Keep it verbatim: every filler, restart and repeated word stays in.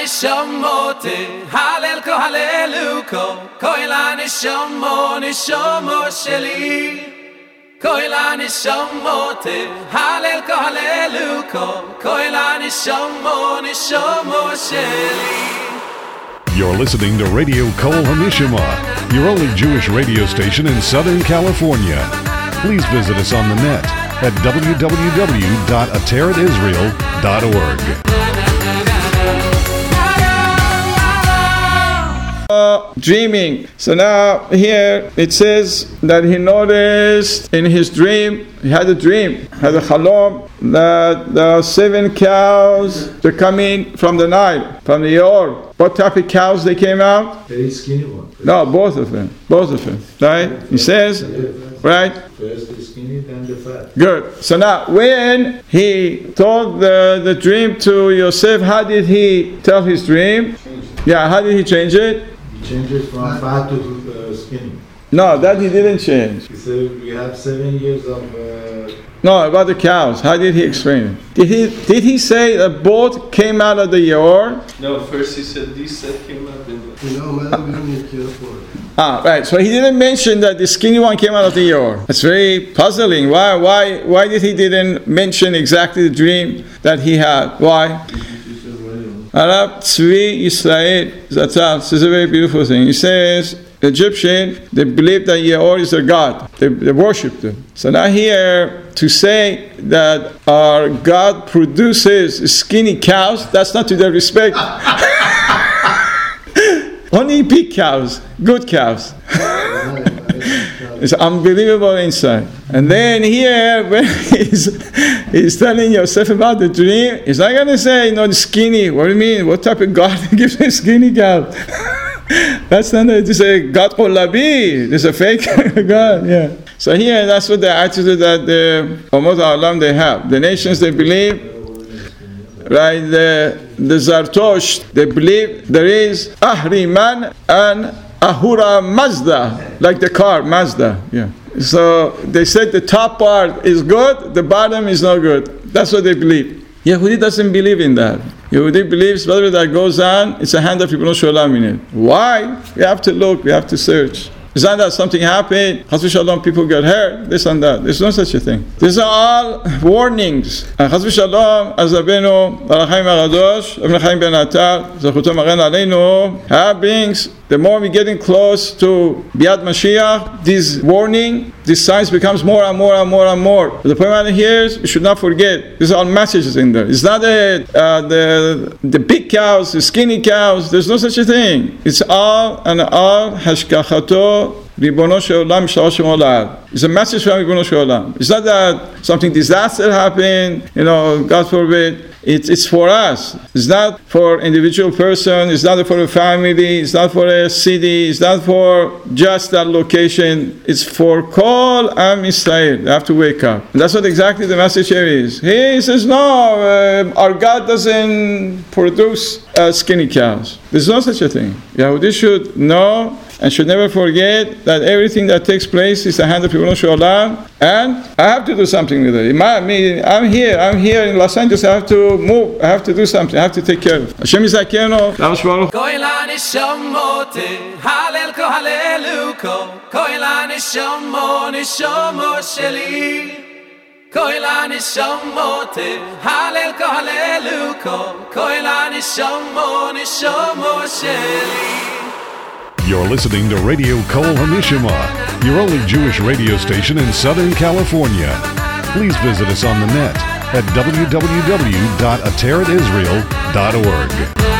nishamote halel ko haleluko koila nishamo nishamo sheli koila nishamote halel ko haleluko koila nishamo nishamo sheli. You're listening to Radio Kol HaNishama, your only Jewish radio station in Southern California. Please visit us on the net at w w w dot ateret israel dot org. Uh, dreaming. So now here it says that he noticed in his dream, he had a dream, had a chalom, that the seven cows, they're coming from the Nile, from the Yor. What type of cows they came out? Very skinny one. No, both of them. Both of them. Right? He says, right? First the skinny, then the fat. Good. So now, when he told the, the dream to Yosef, how did he tell his dream? Yeah, how did he change it? He changed it from fat to uh, skinny. No, that he didn't change. He said we have seven years of... Uh, No, about the cows. How did he explain it? Did he did he say that both came out of the Yor? No, first he said these set came out in the... Ah, right. So he didn't mention that the skinny one came out of the Yor. That's very puzzling. Why why why did he didn't mention exactly the dream that he had? Why? Arab Tzvi Yisrael Zatzal. This is a very beautiful thing. He says the Egyptian, they believe that Yor is their God. They, they worship them. So now here, to say that our God produces skinny cows, that's not to their respect. Only big cows, good cows. It's unbelievable insight. And then here, when he's, he's telling Yosef about the dream, he's not going to say, you know, the skinny. What do you mean? What type of God gives me skinny cow? That's not to say God Qolabi. There's a fake God. Yeah. So here, that's what the attitude that the Umot Ha'olam they have. The nations they believe, right? The the Zartosh they believe there is Ahriman and Ahura Mazda, like the car Mazda. Yeah. So they said the top part is good, the bottom is not good. That's what they believe. Yehudi doesn't believe in that. Yehudi believes whatever that goes on, it's a hand of Ribono Shel Olam in it. Why? We have to look, we have to search. It's not that something happened, Chas v'Shalom, people get hurt, this and that. There's no such a thing. These are all warnings. And Chas v'Shalom, as Rabbeinu Baruch Chaim HaKadosh, Rabbeinu Chaim Ben Atar, Zachuto Magen Aleinu, brings, the more we're getting close to Biat Mashiach, this warning, this science becomes more and more and more and more. But the point out here is, we should not forget, there's all messages in there. It's not a, uh, the the big cows, the skinny cows, there's no such a thing. It's all and all hashgachato Ribono Shel Olam Shalosh Molad. It's a message from Ribono Shel Olam. It's not that something disaster happened, you know, God forbid. It's, it's for us. It's not for individual person. It's not for a family. It's not for a city. It's not for just that location. It's for Kol Am Yisrael. They have to wake up. And that's what exactly the message here is. He says, no, uh, our God doesn't produce uh, skinny cows. There's no such a thing. Yehudi should know and should never forget that everything that takes place is the hand of Ribono Shel Olam, and I have to do something with it. I mean, I'm here, I'm here in Los Angeles, I have to move, I have to do something, I have to take care of it. Hashem Yizakenu, Lamas Baruch. Koila nishamote, halel ko haleluko, koila nishamo, nishamo sheli. Koila nishamote, halel ko haleluko, koila nishamo, nishamo sheli. You're listening to Radio Kol HaNishama, your only Jewish radio station in Southern California. Please visit us on the net at w w w dot ateret israel dot org.